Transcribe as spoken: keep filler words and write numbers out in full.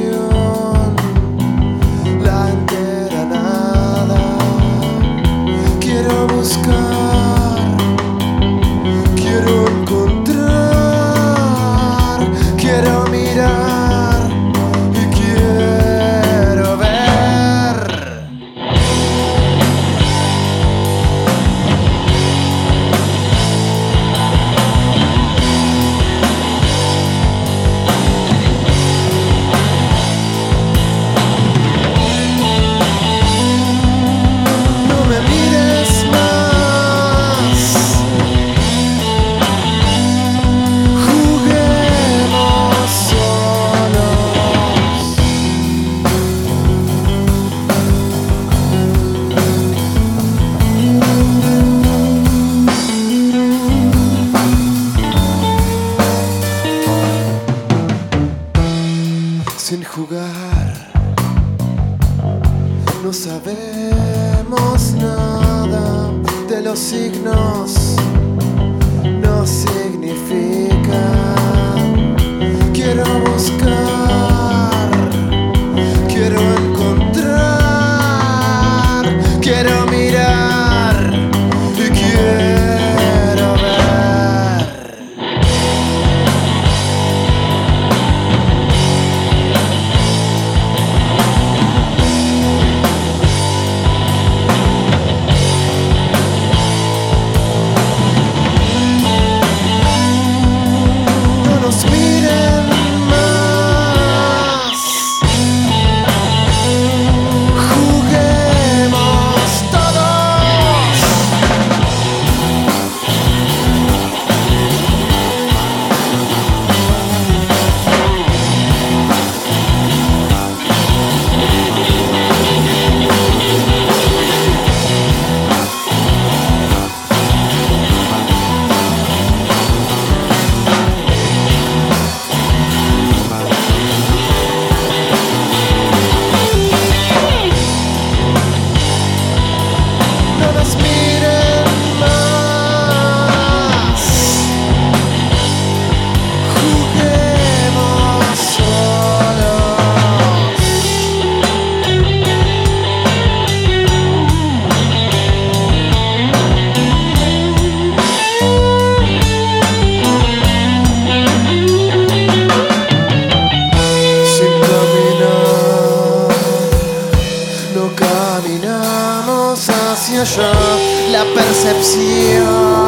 canción, la entera nada. Quiero buscar, quiero encontrar, quiero mirar y quiero ver. No me mires más, juguemos solos. Sin jugar, no sabemos nada de los signos, no significan. Quiero buscar, quiero encontrar, quiero mirar y quiero ver. No nos miren más, juguemos todos. No nos miren más, juguemos solos. Sin caminar, no caminamos hacia allá. La percepción